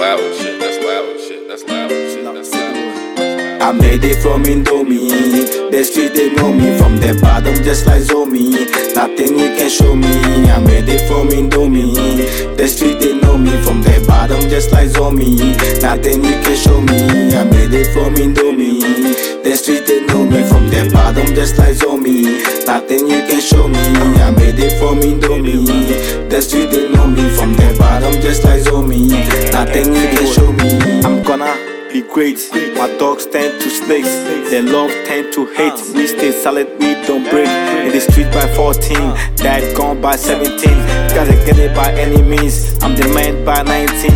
loud shit. That's loud shit. That's loud shit. That's loud shit. I made it from Indomie. The street they know me from the bottom, just like Zomi. Nothing you can show me. I made it from Indomie. The street they know me from the bottom, just like Zomi. Nothing you can show me. I made it from Indomie. The street they know me from the bottom, just like Zomi. Nothing you can show me. I made it from Indomie. The street they know me from the bottom, just like Zomi. Nothing you can show me. I'm gonna be great. My dogs tend to snakes. Their love tend to hate. We stay solid, we don't break. In the street by 14, dad gone by 17. Gotta get it by any means. I'm the man by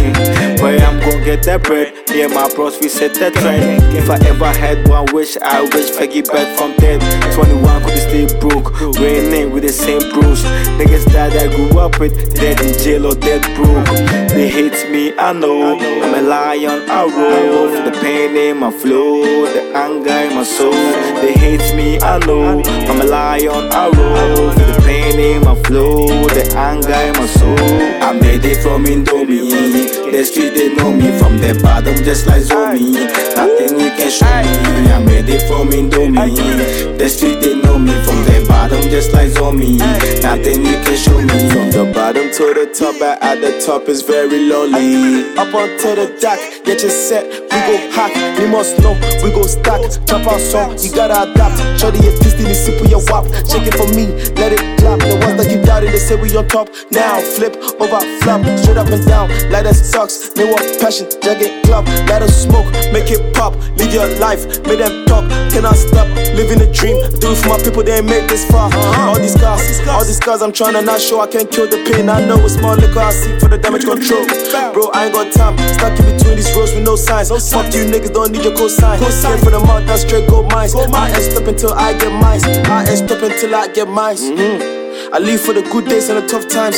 19. Where I'm gonna get that bread? Me and my bros, we set that trend. If I ever had one wish, I wish Peggy back from dead. 21 could stay broke. Raining with the same bros. Niggas that I grew up with, dead in jail or dead broke. They hate me, I know. I'm a lion, I roll. The pain in my flow, the anger in my soul. They hate me, I know. I'm a lion, I roll. The pain in my flow, the anger in my soul. I made it from Indomie. The street they know me from the bottom, just like Zomi. Nothing you can show me. I made it from Indomie. The street they know me from the bottom, just like Zomi. Nothing you can show me. From the bottom to the top, but at the top is very lonely. Up onto the deck, get your set, we go hack. You must know, we go stack. Drop our song, you gotta adapt. Shorty, your tasty, you sip with your wap. Shake it for me, let it clap. The ones that keep doubting, they say we on top. Now flip over, flap, straight up and down. Like that sucks, they want passion, jagged club. Let us smoke, make it pop. Live your life, make them talk. Cannot stop, living a dream. Do it for my people, they ain't made this far. All these cars, I'm trying to not show I can kill the pain. I know it's more liquor, I seek for the damage control. Bro, I ain't got time, stuck in between these roads with no signs. Fuck you niggas, don't need your cosign. Came for the mouth, that's straight gold mines. I ain't stopping till I get mines. I ain't stopping till I get mines. I live for the good days and the tough times.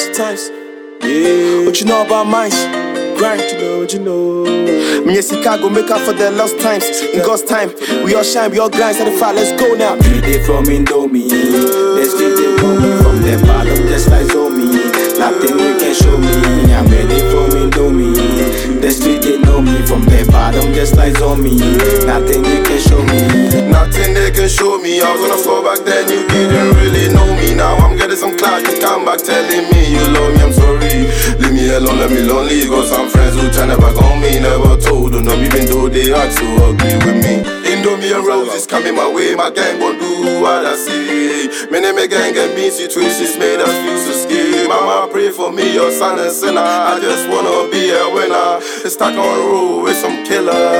Yeah. What you know about mines? Grind, what you know. Me and Chicago make up for the lost times. In God's time, we all shine, we all grind. Certified, let's go now. Made it from Indomie. The street they know me from the bottom, just like Zomi. Nothing you can show me. I made it from Indomie. The street they know me from the bottom, just like Zomi. Nothing you can show me. Nothing they can show me. I was on the floor back then, you didn't really know me. Now I'm getting some clout, you come back telling me you love me, I'm sorry. Leave me alone, let me lonely. Got some friends who tryna back on me. Never told them, even though they act so ugly with me. Indomie and roses coming my way. My gang won't do what I say. My name gang and me situations made us feel so scared. Mama pray for me, your son and sinner. I just wanna be a winner. Stuck on road with some killers.